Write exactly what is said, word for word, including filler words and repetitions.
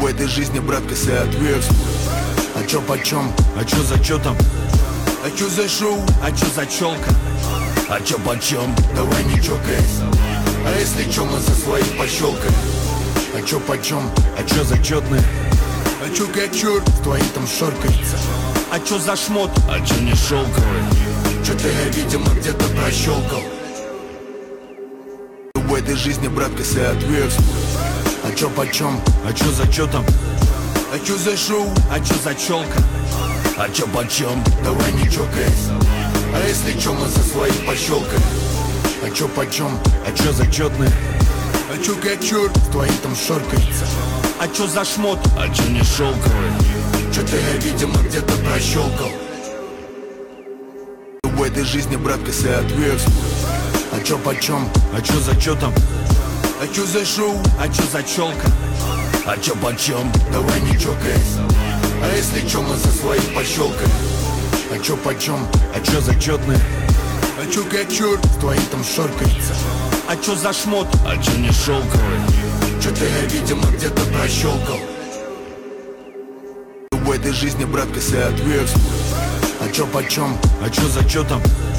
В этой жизни, братка, соответствует. А чё почем? А чё за чё там? А чё за шоу? А чё за чёлка? А чё почем? Давай не чокаясь. А если чё, мы за своих пощёлкаем. А чё почем? А чё за чётные? А чё как чёрт твои там шоркается? А чё за шмот? А чё не шелковый? Чё-то я, видимо, где-то прощёлкал. В этой жизни, братка, соответствует. А чё почем? А чё за чё там? А чё за шоу? А чё за чёлка? А чё почем? Давай не чокаясь. А если чё, мы за своих пощёлкаем. А чё почем? А чё за чётные? А чё как чёрт твои там шоркается? А чё за шмот? А чё не шелковый? Чё-то я, видимо, где-то прощёлкал. В этой жизни, братка, соответствует. А чё почем? А чё за чё там? А чё за шоу? А чё за чёлка? А чё почем? Давай не чокаясь. А если чё, мы за своих пощёлкаем. А чё почем? А чё за чётные? А чё как чёрт твои там шоркается? А чё за шмот? А чё не шелковый? Чё-то я, видимо, где-то прощёлкал. В этой жизни, братка, соответствует. А чё почем? А чё за чё там?